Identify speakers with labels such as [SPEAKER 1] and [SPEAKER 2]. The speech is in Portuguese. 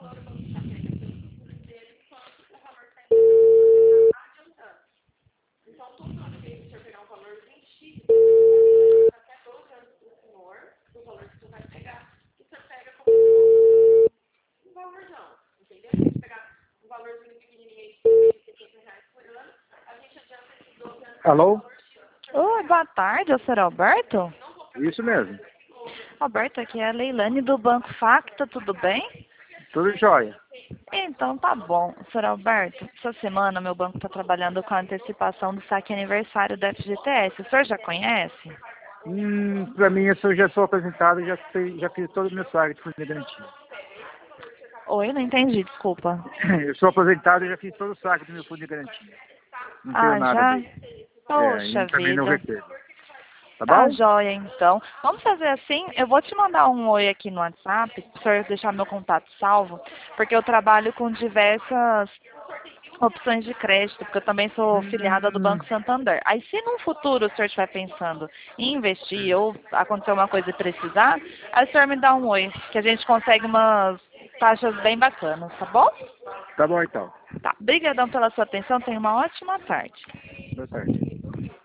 [SPEAKER 1] Alô?
[SPEAKER 2] Oi, boa tarde, é o Sr. Alberto?
[SPEAKER 1] Isso mesmo.
[SPEAKER 2] Alberto, aqui é a Leilane do Banco Facta, tudo bem?
[SPEAKER 1] Tudo jóia.
[SPEAKER 2] Então tá bom. Sr. Alberto, essa semana meu banco está trabalhando com a antecipação do saque aniversário da FGTS. O senhor já conhece?
[SPEAKER 1] Pra mim, eu já sou apresentado, já fiz todo o meu saque de fundo de garantia.
[SPEAKER 2] Oi, não entendi, desculpa.
[SPEAKER 1] Eu sou aposentado e já fiz todo o saque do meu fundo de garantia. Não tenho nada
[SPEAKER 2] Já?
[SPEAKER 1] dele.
[SPEAKER 2] Poxa
[SPEAKER 1] E também não
[SPEAKER 2] vida.
[SPEAKER 1] recebo. Tá
[SPEAKER 2] Tá
[SPEAKER 1] bom?
[SPEAKER 2] joia, então. Vamos fazer assim, eu vou te mandar um oi aqui no WhatsApp, para o senhor deixar meu contato salvo, porque eu trabalho com diversas opções de crédito, porque eu também sou filiada do
[SPEAKER 1] Hum,
[SPEAKER 2] Banco Santander. Aí, se no futuro o senhor estiver pensando em investir ou acontecer uma coisa e precisar, aí o senhor me dá um oi, que a gente consegue umas taxas bem bacanas, tá bom?
[SPEAKER 1] tá bom então.
[SPEAKER 2] Tá. Obrigadão pela sua atenção, tenha uma ótima tarde.
[SPEAKER 1] Boa tarde.